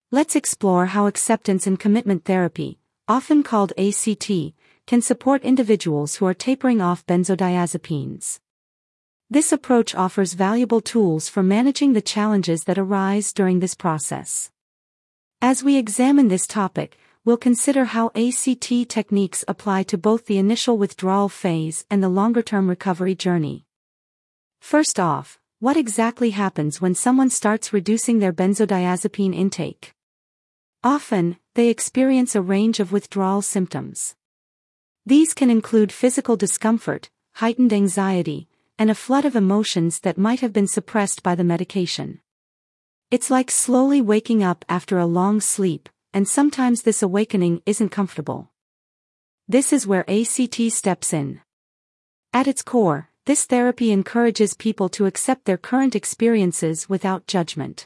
Let's explore how acceptance and commitment therapy, often called ACT, can support individuals who are tapering off benzodiazepines. This approach offers valuable tools for managing the challenges that arise during this process. As we examine this topic, we'll consider how ACT techniques apply to both the initial withdrawal phase and the longer-term recovery journey. First off, what exactly happens when someone starts reducing their benzodiazepine intake? Often, they experience a range of withdrawal symptoms. These can include physical discomfort, heightened anxiety, and a flood of emotions that might have been suppressed by the medication. It's like slowly waking up after a long sleep, and sometimes this awakening isn't comfortable. This is where ACT steps in. At its core, this therapy encourages people to accept their current experiences without judgment.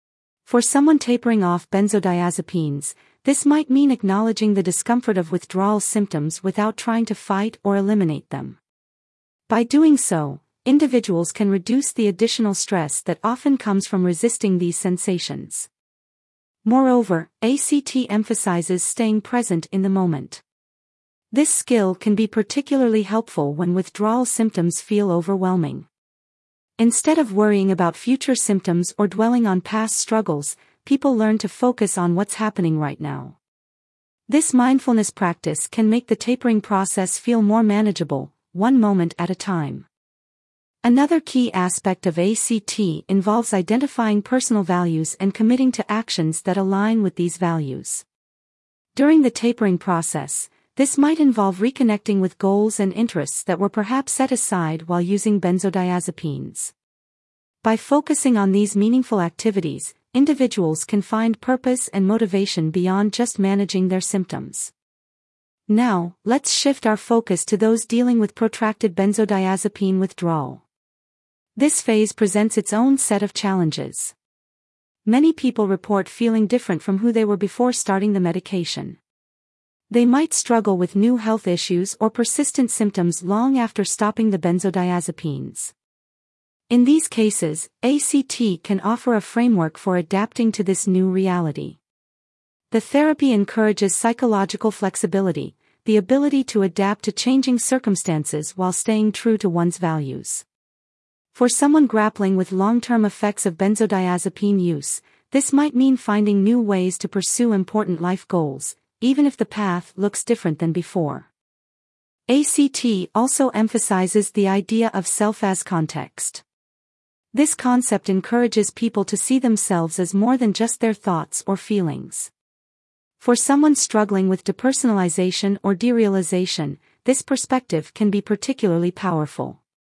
For someone tapering off benzodiazepines, this might mean acknowledging the discomfort of withdrawal symptoms without trying to fight or eliminate them. By doing so, individuals can reduce the additional stress that often comes from resisting these sensations. Moreover, ACT emphasizes staying present in the moment. This skill can be particularly helpful when withdrawal symptoms feel overwhelming. Instead of worrying about future symptoms or dwelling on past struggles, people learn to focus on what's happening right now. This mindfulness practice can make the tapering process feel more manageable, one moment at a time. Another key aspect of ACT involves identifying personal values and committing to actions that align with these values. During the tapering process, this might involve reconnecting with goals and interests that were perhaps set aside while using benzodiazepines. By focusing on these meaningful activities, individuals can find purpose and motivation beyond just managing their symptoms. Now, let's shift our focus to those dealing with protracted benzodiazepine withdrawal. This phase presents its own set of challenges. Many people report feeling different from who they were before starting the medication. They might struggle with new health issues or persistent symptoms long after stopping the benzodiazepines. In these cases, ACT can offer a framework for adapting to this new reality. The therapy encourages psychological flexibility, the ability to adapt to changing circumstances while staying true to one's values. For someone grappling with long-term effects of benzodiazepine use, this might mean finding new ways to pursue important life goals, even if the path looks different than before. ACT also emphasizes the idea of self as context. This concept encourages people to see themselves as more than just their thoughts or feelings. For someone struggling with depersonalization or derealization, this perspective can be particularly powerful.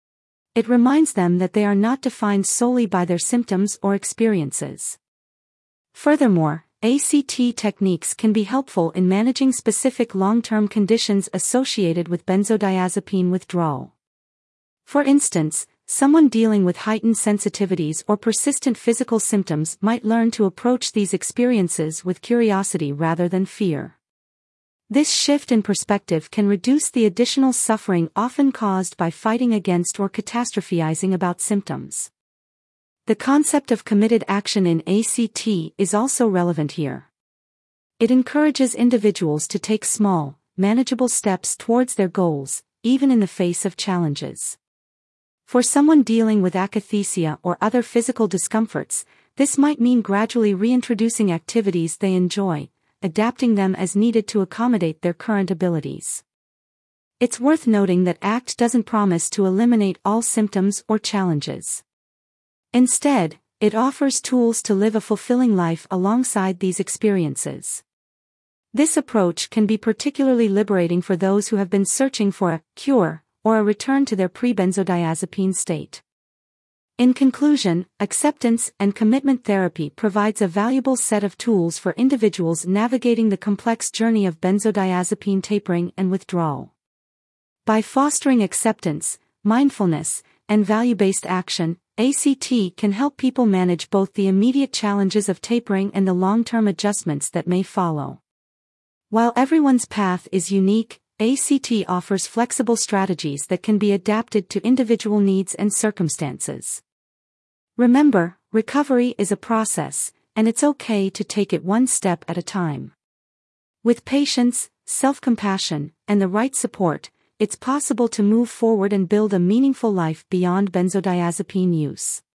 It reminds them that they are not defined solely by their symptoms or experiences. Furthermore, ACT techniques can be helpful in managing specific long-term conditions associated with benzodiazepine withdrawal. For instance, someone dealing with heightened sensitivities or persistent physical symptoms might learn to approach these experiences with curiosity rather than fear. This shift in perspective can reduce the additional suffering often caused by fighting against or catastrophizing about symptoms. The concept of committed action in ACT is also relevant here. It encourages individuals to take small, manageable steps towards their goals, even in the face of challenges. For someone dealing with akathisia or other physical discomforts, this might mean gradually reintroducing activities they enjoy, adapting them as needed to accommodate their current abilities. It's worth noting that ACT doesn't promise to eliminate all symptoms or challenges. Instead, it offers tools to live a fulfilling life alongside these experiences. This approach can be particularly liberating for those who have been searching for a cure or a return to their pre-benzodiazepine state. In conclusion, acceptance and commitment therapy provides a valuable set of tools for individuals navigating the complex journey of benzodiazepine tapering and withdrawal. By fostering acceptance, mindfulness, and value-based action, ACT can help people manage both the immediate challenges of tapering and the long-term adjustments that may follow. While everyone's path is unique, ACT offers flexible strategies that can be adapted to individual needs and circumstances. Remember, recovery is a process, and it's okay to take it one step at a time. With patience, self-compassion, and the right support, it's possible to move forward and build a meaningful life beyond benzodiazepine use.